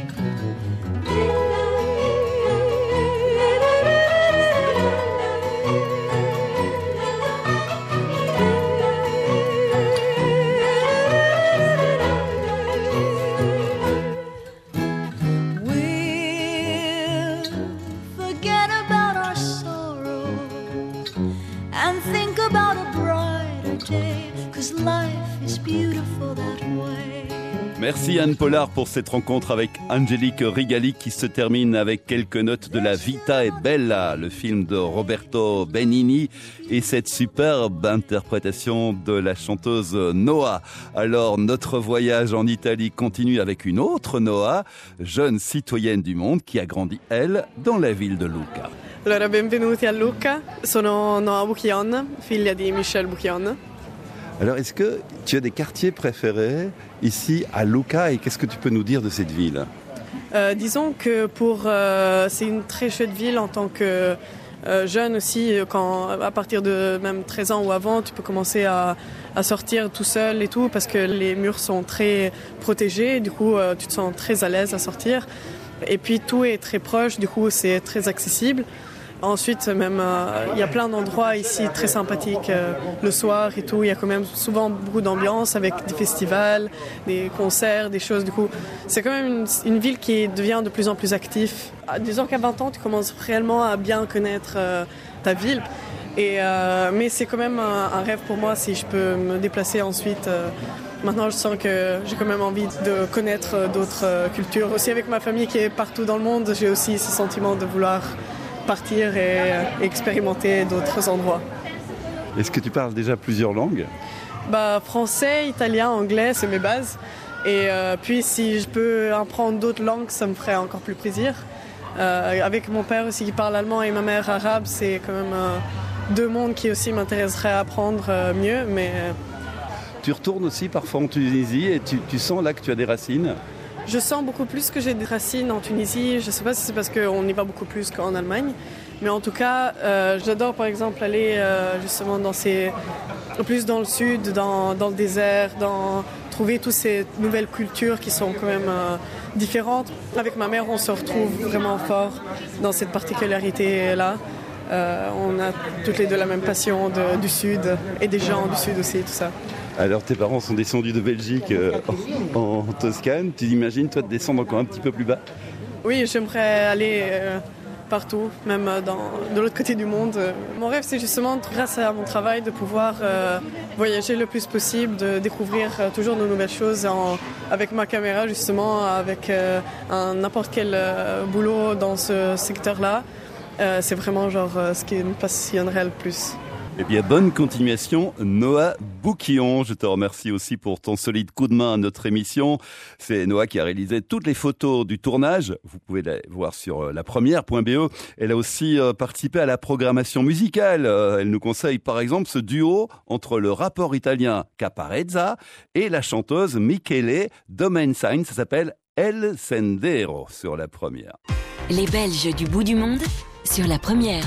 Speaker 3: Merci Anne Pollard pour cette rencontre avec Angélique Rigali qui se termine avec quelques notes de La Vita è Bella, le film de Roberto Benigni et cette superbe interprétation de la chanteuse Noa. Alors notre voyage en Italie continue avec une autre Noa, jeune citoyenne du monde qui a grandi elle dans la ville de Lucca.
Speaker 14: Allora, benvenuti a Lucca, sono Noa Buchion, figlia di Michel Buchion.
Speaker 3: Alors, est-ce que tu as des quartiers préférés ici à Lucca et qu'est-ce que tu peux nous dire de cette ville ?
Speaker 14: euh, Disons que pour, euh, c'est une très chouette ville en tant que euh, jeune aussi. Quand, à partir de même treize ans ou avant, tu peux commencer à, à sortir tout seul et tout parce que les murs sont très protégés. Du coup, euh, tu te sens très à l'aise à sortir. Et puis, tout est très proche. Du coup, c'est très accessible. Ensuite, même, euh, il y a plein d'endroits ici très sympathiques euh, le soir et tout. Il y a quand même souvent beaucoup d'ambiance avec des festivals, des concerts, des choses. Du coup, c'est quand même une, une ville qui devient de plus en plus active. Disons qu'à vingt ans, tu commences réellement à bien connaître euh, ta ville. Et, euh, mais c'est quand même un, un rêve pour moi si je peux me déplacer ensuite. Euh, Maintenant, je sens que j'ai quand même envie de connaître d'autres cultures. Aussi avec ma famille qui est partout dans le monde, j'ai aussi ce sentiment de vouloir partir et expérimenter d'autres endroits.
Speaker 3: Est-ce que tu parles déjà plusieurs langues ?
Speaker 14: Bah, français, italien, anglais, c'est mes bases. Et euh, puis si je peux apprendre d'autres langues, ça me ferait encore plus plaisir. Euh, avec mon père aussi qui parle allemand et ma mère arabe, c'est quand même euh, deux mondes qui aussi m'intéresseraient à apprendre euh, mieux. Mais, euh...
Speaker 3: Tu retournes aussi parfois en Tunisie et tu, tu sens là que tu as des racines ?
Speaker 14: Je sens beaucoup plus que j'ai des racines en Tunisie. Je ne sais pas si c'est parce qu'on y va beaucoup plus qu'en Allemagne. Mais en tout cas, euh, j'adore par exemple aller euh, justement dans ces... plus dans le sud, dans, dans le désert, dans... retrouver toutes ces nouvelles cultures qui sont quand même euh, différentes. Avec ma mère, on se retrouve vraiment fort dans cette particularité-là. Euh, on a toutes les deux la même passion de, du Sud et des gens du Sud aussi, tout ça.
Speaker 3: Alors tes parents sont descendus de Belgique euh, en, en Toscane. Tu imagines toi de descendre encore un petit peu plus bas?
Speaker 14: Oui, j'aimerais aller euh, partout, même dans, de l'autre côté du monde. Mon rêve, c'est justement, grâce à mon travail, de pouvoir euh, voyager le plus possible, de découvrir euh, toujours de nouvelles choses en, avec ma caméra, justement, avec euh, un, n'importe quel euh, boulot dans ce secteur-là. Euh, c'est vraiment genre euh, ce qui me passionnerait le plus.
Speaker 3: Eh bien, bonne continuation, Noah Bouquillon. Je te remercie aussi pour ton solide coup de main à notre émission. C'est Noah qui a réalisé toutes les photos du tournage. Vous pouvez les voir sur la première point b e. Elle a aussi participé à la programmation musicale. Elle nous conseille par exemple ce duo entre le rappeur italien Caparezza et la chanteuse Michele Domenzain. Ça s'appelle El Sendero sur la première.
Speaker 1: Les Belges du bout du monde sur la première.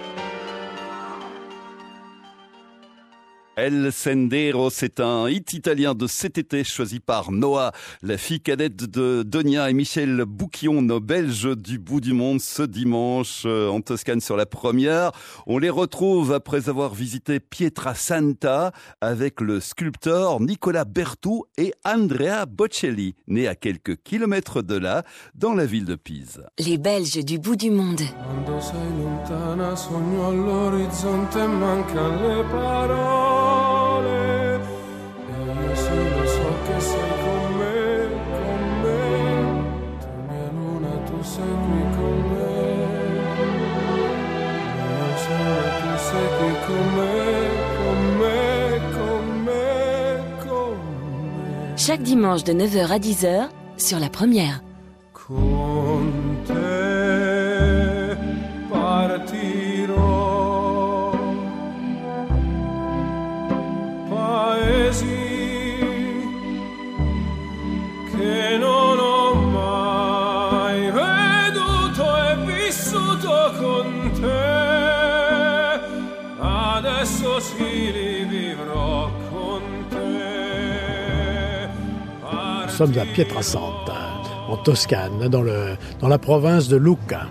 Speaker 3: El Sendero, c'est un hit italien de cet été choisi par Noah, la fille cadette de Donia et Michel Bouquillon, nos Belges du bout du monde, ce dimanche en Toscane sur la première. On les retrouve après avoir visité Pietrasanta avec le sculpteur Nicola Bertou et Andrea Bocelli, né à quelques kilomètres de là, dans la ville de Pise.
Speaker 1: Les Belges du bout du monde.
Speaker 5: Quando sei lontana sogno all'orizzonte e mancan le parole. E io sì lo so che sei con me, con me. Tu mia luna, tu sei qui con me. Io so che sei qui con me, con me, con me, con me.
Speaker 1: Chaque dimanche de neuf heures à dix heures sur la première.
Speaker 5: Con te partirò. Paesi che non ho mai veduto e vissuto con te, adesso sì li vivrò con te.
Speaker 10: Nous sommes à Pietrasanta, en Toscane, dans, le, dans la province de Lucca.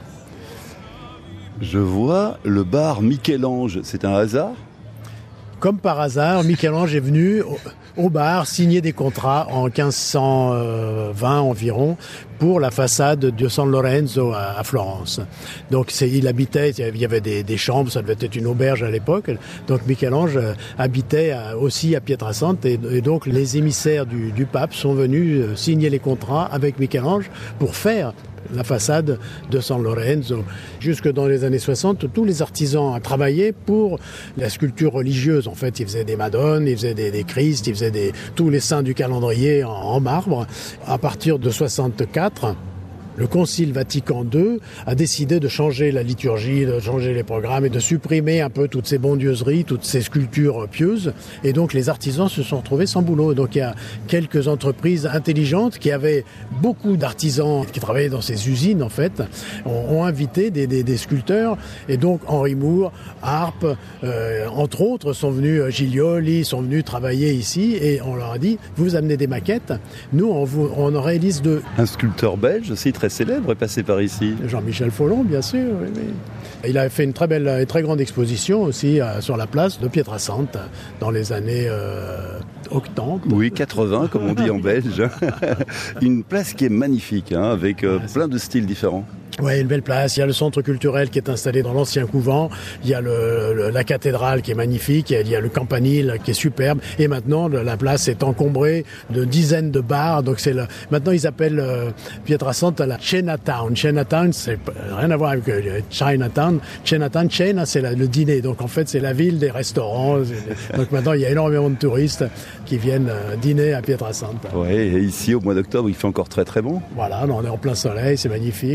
Speaker 3: Je vois le bar Michel-Ange, c'est un hasard ?
Speaker 10: Comme par hasard, Michel-Ange est venu au, au bar signer des contrats en quinze cent vingt environ pour la façade de San Lorenzo à, à Florence. Donc c'est, il habitait, il y avait des, des chambres, ça devait être une auberge à l'époque. Donc Michel-Ange habitait à, aussi à Pietrasanta et, et donc les émissaires du, du pape sont venus signer les contrats avec Michel-Ange pour faire la façade de San Lorenzo. Jusque dans les années soixante, tous les artisans travaillaient pour la sculpture religieuse. En fait, ils faisaient des madones, ils faisaient des, des Christ, ils faisaient des, tous les saints du calendrier en, en marbre. À partir de soixante-quatre, le Concile Vatican deux a décidé de changer la liturgie, de changer les programmes et de supprimer un peu toutes ces bondieuseries, toutes ces sculptures pieuses. Et donc les artisans se sont retrouvés sans boulot. Donc il y a quelques entreprises intelligentes qui avaient beaucoup d'artisans qui travaillaient dans ces usines en fait, ont, ont invité des, des, des sculpteurs. Et donc Henri Moore, Harpe, euh, entre autres, sont venus, Giglioli, sont venus travailler ici. Et on leur a dit, vous amenez des maquettes, nous on, vous, on en réalise deux.
Speaker 3: Un sculpteur belge aussi très célèbre est passé par ici.
Speaker 10: Jean-Michel Follon, bien sûr. Oui, oui. Il a fait une très belle et très grande exposition aussi euh, sur la place de Pietrasanta dans les années euh, octante.
Speaker 3: Oui, quatre-vingts, comme on dit en belge. Une place qui est magnifique, hein, avec euh, plein de styles différents.
Speaker 10: Oui, une belle place. Il y a le centre culturel qui est installé dans l'ancien couvent. Il y a le, le, la cathédrale qui est magnifique. Il y a le campanile qui est superbe. Et maintenant, la place est encombrée de dizaines de bars. Donc c'est le, maintenant, ils appellent euh, Pietrasanta la Chinatown. Chinatown, c'est rien à voir avec euh, Chinatown. Chinatown, Cena, c'est la, le dîner. Donc en fait, c'est la ville des restaurants. Donc maintenant, il y a énormément de touristes qui viennent euh, dîner à Pietrasanta.
Speaker 3: Oui, et ici, au mois d'octobre, il fait encore très très bon.
Speaker 10: Voilà, on est en plein soleil, c'est magnifique. Oui, oui, non,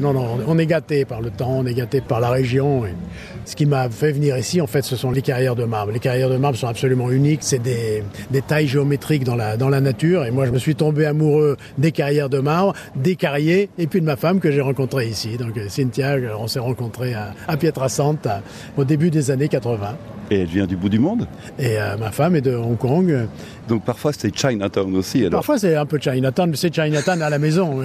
Speaker 10: non, non, on est gâté par le temps, on est gâté par la région. Et ce qui m'a fait venir ici, en fait, ce sont les carrières de marbre. Les carrières de marbre sont absolument uniques. C'est des, des tailles géométriques dans la, dans la nature. Et moi, je me suis tombé amoureux des carrières de marbre, des carriers, et puis de ma femme que j'ai rencontrée ici. Donc, Cynthia, on s'est rencontrés à, à Pietrasanta à, au début des années quatre-vingts.
Speaker 3: Et elle vient du bout du monde?
Speaker 10: Et euh, ma femme est de Hong Kong.
Speaker 3: Donc parfois c'est Chinatown aussi alors.
Speaker 10: Parfois c'est un peu Chinatown, mais c'est Chinatown à la maison.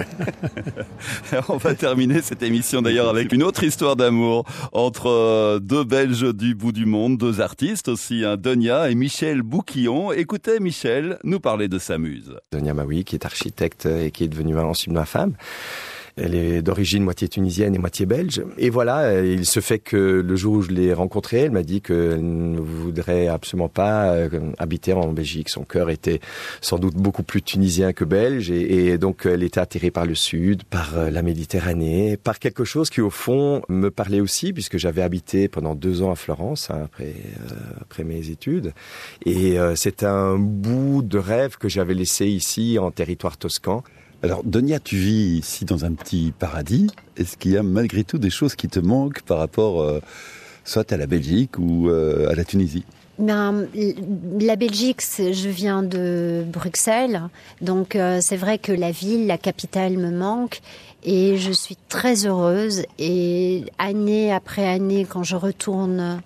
Speaker 3: On va terminer cette émission d'ailleurs avec une autre histoire d'amour entre deux Belges du bout du monde, deux artistes aussi, hein, Donia et Michel Bouquillon. Écoutez Michel nous parler de sa muse.
Speaker 6: Donia Maoui qui est architecte et qui est devenue ensuite ma femme. Elle est d'origine moitié tunisienne et moitié belge. Et voilà, il se fait que le jour où je l'ai rencontrée, elle m'a dit qu'elle ne voudrait absolument pas habiter en Belgique. Son cœur était sans doute beaucoup plus tunisien que belge. Et, et donc, elle était attirée par le sud, par la Méditerranée, par quelque chose qui, au fond, me parlait aussi, puisque j'avais habité pendant deux ans à Florence, hein, après, euh, après mes études. Et euh, c'est un bout de rêve que j'avais laissé ici, en territoire toscan.
Speaker 3: Alors, Donia, tu vis ici dans un petit paradis. Est-ce qu'il y a malgré tout des choses qui te manquent par rapport euh, soit à la Belgique ou euh, à la Tunisie?
Speaker 8: Ben, la Belgique, je viens de Bruxelles, donc euh, c'est vrai que la ville, la capitale me manque et je suis très heureuse. Et année après année, quand je retourne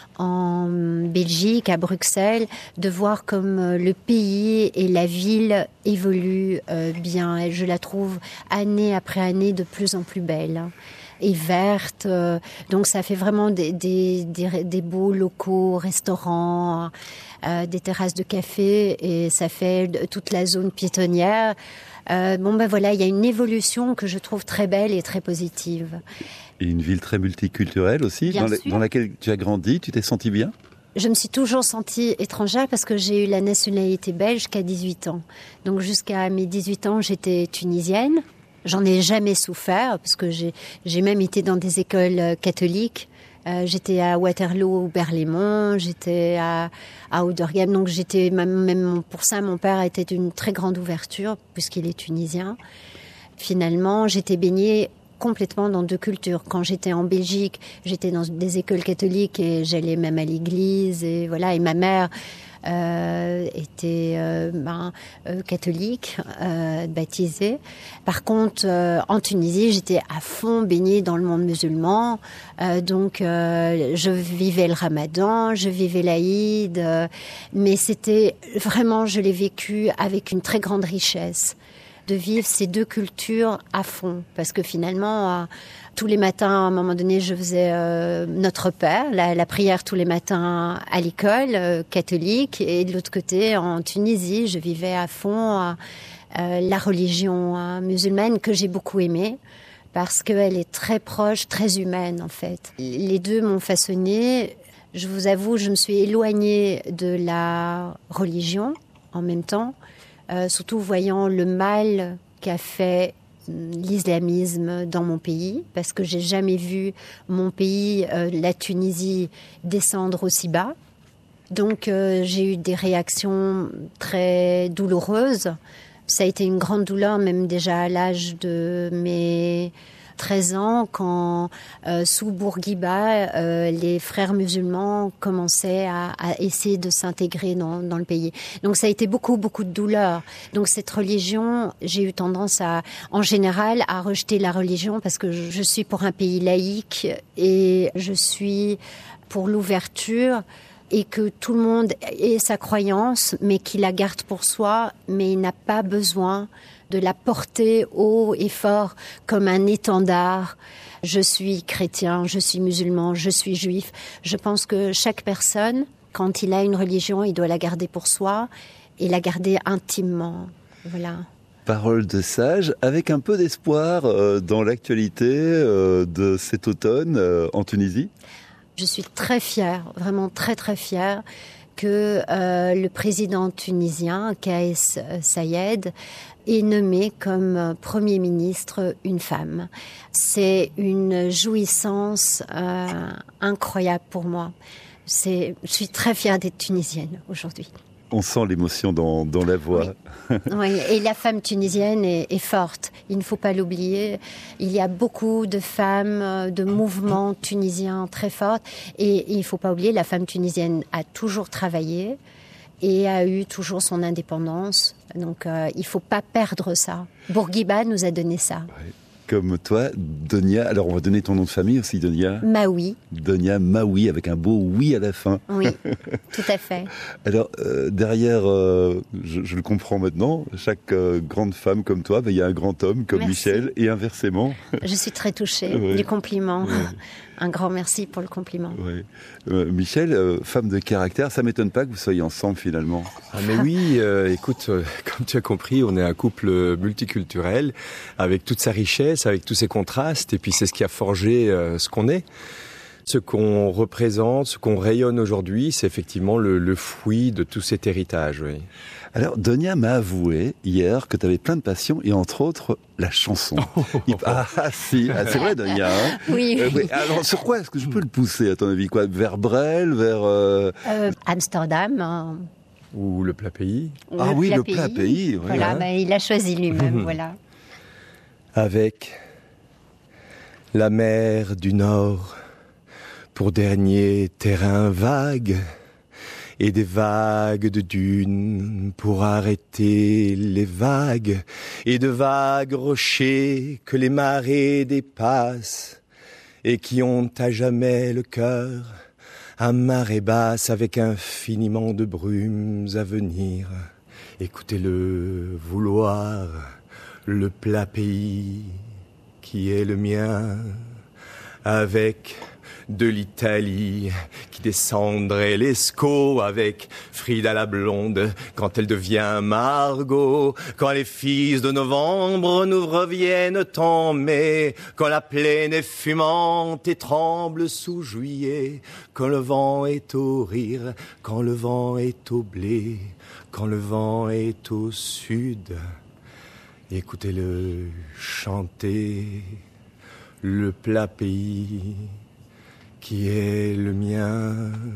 Speaker 8: en Belgique, à Bruxelles, de voir comme le pays et la ville évoluent euh, bien. Et je la trouve année après année de plus en plus belle et verte. Euh, donc ça fait vraiment des, des, des, des beaux locaux, restaurants, euh, des terrasses de café et ça fait toute la zone piétonnière. Euh, bon ben voilà, il y a une évolution que je trouve très belle et très positive.
Speaker 3: Et une ville très multiculturelle aussi, dans, la, dans laquelle tu as grandi, tu t'es sentie bien?
Speaker 8: Je me suis toujours sentie étrangère parce que j'ai eu la nationalité belge qu'à dix-huit ans. Donc jusqu'à mes dix-huit ans, j'étais tunisienne. J'en ai jamais souffert parce que j'ai, j'ai même été dans des écoles catholiques. Euh, j'étais à Waterloo, Berlaymont, j'étais à, à Ouderghem. Donc j'étais, même, même pour ça, mon père était d'une très grande ouverture puisqu'il est tunisien. Finalement, j'étais baignée complètement dans deux cultures. Quand j'étais en Belgique, j'étais dans des écoles catholiques et j'allais même à l'église et voilà. Et ma mère euh, était euh, ben, euh, catholique, euh, baptisée. Par contre, euh, en Tunisie, j'étais à fond baignée dans le monde musulman. Euh, donc, euh, je vivais le Ramadan, je vivais l'Aïd, euh, mais c'était vraiment, je l'ai vécu avec une très grande richesse de vivre ces deux cultures à fond. Parce que finalement, euh, tous les matins, à un moment donné, je faisais euh, Notre Père, la, la prière tous les matins à l'école euh, catholique. Et de l'autre côté, en Tunisie, je vivais à fond euh, euh, la religion euh, musulmane que j'ai beaucoup aimée. Parce qu'elle est très proche, très humaine en fait. Les deux m'ont façonnée. Je vous avoue, je me suis éloignée de la religion en même temps. Euh, surtout voyant le mal qu'a fait l'islamisme dans mon pays, parce que j'ai jamais vu mon pays, euh, la Tunisie, descendre aussi bas. Donc euh, j'ai eu des réactions très douloureuses. Ça a été une grande douleur, même déjà à l'âge de mes treize ans, quand euh, sous Bourguiba, euh, les frères musulmans commençaient à, à essayer de s'intégrer dans, dans le pays. Donc ça a été beaucoup, beaucoup de douleur. Donc cette religion, j'ai eu tendance à, en général, à rejeter la religion parce que je, je suis pour un pays laïque et je suis pour l'ouverture et que tout le monde ait sa croyance, mais qu'il la garde pour soi, mais il n'a pas besoin de la porter haut et fort comme un étendard. Je suis chrétien, je suis musulman, je suis juif. Je pense que chaque personne, quand il a une religion, il doit la garder pour soi et la garder intimement. Voilà.
Speaker 3: Parole de sage, avec un peu d'espoir euh, dans l'actualité euh, de cet automne euh, en Tunisie.
Speaker 8: Je suis très fière, vraiment très très fière que euh, le président tunisien, Kais Saied, ait nommé comme Premier ministre une femme. C'est une jouissance euh, incroyable pour moi. C'est, je suis très fière d'être tunisienne aujourd'hui.
Speaker 3: on sent l'émotion dans, dans la voix.
Speaker 8: Oui. Oui, et la femme tunisienne est, est forte. Il ne faut pas l'oublier. Il y a beaucoup de femmes, de mouvements tunisiens très fortes. Et il ne faut pas oublier, la femme tunisienne a toujours travaillé et a eu toujours son indépendance. Donc euh, il ne faut pas perdre ça. Bourguiba nous a donné ça.
Speaker 3: Ouais. Comme toi, Donia, alors on va donner ton nom de famille aussi, Donia.
Speaker 8: Maoui.
Speaker 3: Donia Maoui, avec un beau oui à la fin.
Speaker 8: Oui, tout à fait.
Speaker 3: Alors, euh, derrière, euh, je, je le comprends maintenant, chaque euh, grande femme comme toi, ben, il y a un grand homme comme
Speaker 8: Merci.
Speaker 3: Michel, et inversement.
Speaker 8: Je suis très touchée
Speaker 3: Ouais.
Speaker 8: du compliment.
Speaker 3: Ouais.
Speaker 8: Un grand merci pour le compliment.
Speaker 3: Ouais. Euh, Michel, euh, femme de caractère, ça m'étonne pas que vous soyez ensemble finalement.
Speaker 6: Ah mais oui, euh, écoute, euh, comme tu as compris, on est un couple multiculturel, avec toute sa richesse, avec tous ses contrastes, et puis c'est ce qui a forgé euh, ce qu'on est. Ce qu'on représente, ce qu'on rayonne aujourd'hui, c'est effectivement le, le fruit de tout cet héritage. Oui.
Speaker 3: Alors, Donia m'a avoué hier que tu avais plein de passions, et entre autres, la chanson. Il- Ah, ah, si, ah, c'est vrai, Donia. Hein
Speaker 8: Oui,
Speaker 3: Euh,
Speaker 8: oui.
Speaker 3: mais alors, sur quoi est-ce que je peux le pousser, à ton avis, quoi? Vers Brel, vers... euh,
Speaker 8: Euh, Amsterdam. hein.
Speaker 6: Ou le plat pays.
Speaker 3: Ah
Speaker 8: Le
Speaker 3: oui,
Speaker 8: plat
Speaker 3: le plat pays, oui,
Speaker 8: Voilà,
Speaker 3: hein.
Speaker 8: bah, il a choisi lui-même, voilà.
Speaker 6: Avec la mer du Nord pour dernier terrain vague, et des vagues de dunes pour arrêter les vagues, et de vagues rochers que les marées dépassent, et qui ont à jamais le cœur à marée basse, avec infiniment de brumes à venir. Écoutez-le vouloir, le plat pays qui est le mien, avec de l'Italie qui descendrait l'Escaut, avec Frida la blonde quand elle devient Margot, quand les fils de novembre nous reviennent en mai, quand la plaine est fumante et tremble sous juillet, quand le vent est au rire, quand le vent est au blé, quand le vent est au sud. Écoutez-le chanter, le plat pays qui est le mien.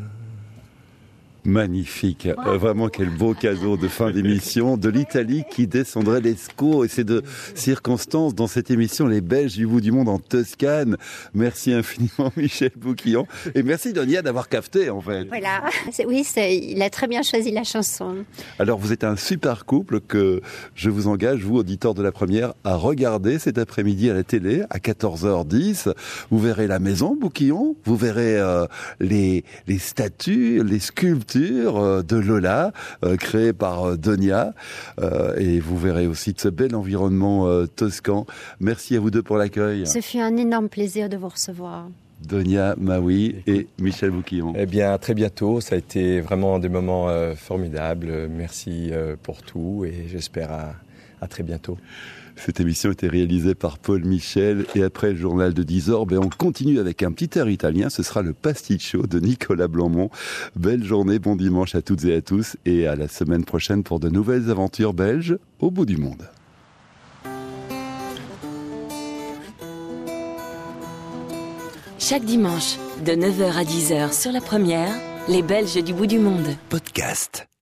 Speaker 3: Magnifique, euh, vraiment quel beau cadeau de fin d'émission, de l'Italie qui descendrait l'Escaut, et c'est de circonstances dans cette émission, les Belges du bout du monde en Toscane. Merci infiniment Michel Bouquillon, et merci Donia d'avoir capté en fait.
Speaker 8: Voilà, c'est, oui, c'est, il a très bien choisi la chanson.
Speaker 3: Alors vous êtes un super couple que je vous engage, vous auditeurs de la première, à regarder cet après-midi à la télé à quatorze heures dix. Vous verrez la maison Bouquillon, vous verrez euh, les, les statues, les sculptures de Lola, euh, créée par euh, Donia, euh, et vous verrez aussi ce bel environnement euh, toscan. Merci à vous deux pour l'accueil.
Speaker 8: Ce fut un énorme plaisir de vous recevoir.
Speaker 3: Donia Maoui et Michel Bouquillon.
Speaker 6: Eh bien, à très bientôt. Ça a été vraiment des moments euh, formidables. Merci euh, pour tout, et j'espère à, à très bientôt.
Speaker 3: Cette émission était réalisée par Paul Michel, et après le journal de dix heures, ben on continue avec un petit air italien, ce sera le Pasticcio de Nicolas Blanmont. Belle journée, bon dimanche à toutes et à tous, et à la semaine prochaine pour de nouvelles aventures belges au bout du monde.
Speaker 1: Chaque dimanche, de neuf heures à dix heures sur la première, les Belges du bout du monde.
Speaker 7: Podcast.